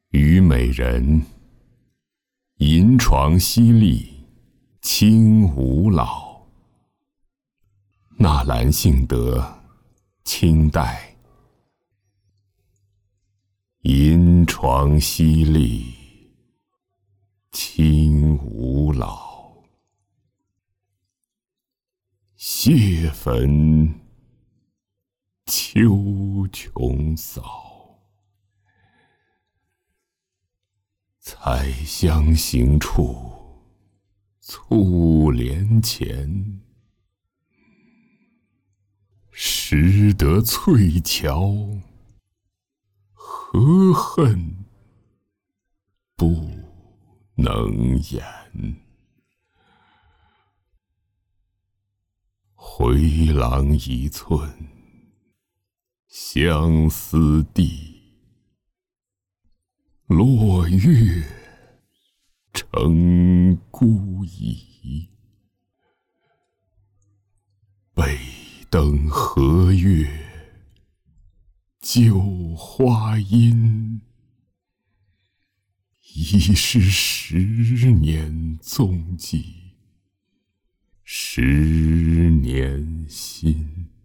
虞美人，银床淅沥，轻舞老。纳兰性德，清代。银床淅沥，轻舞老。谢焚秋琼扫。采香行处，簇帘前。识得翠桥，何恨不能言。回廊一寸，相思地。落月成孤倚，背灯和月，旧花阴。已是10年踪迹，10年心。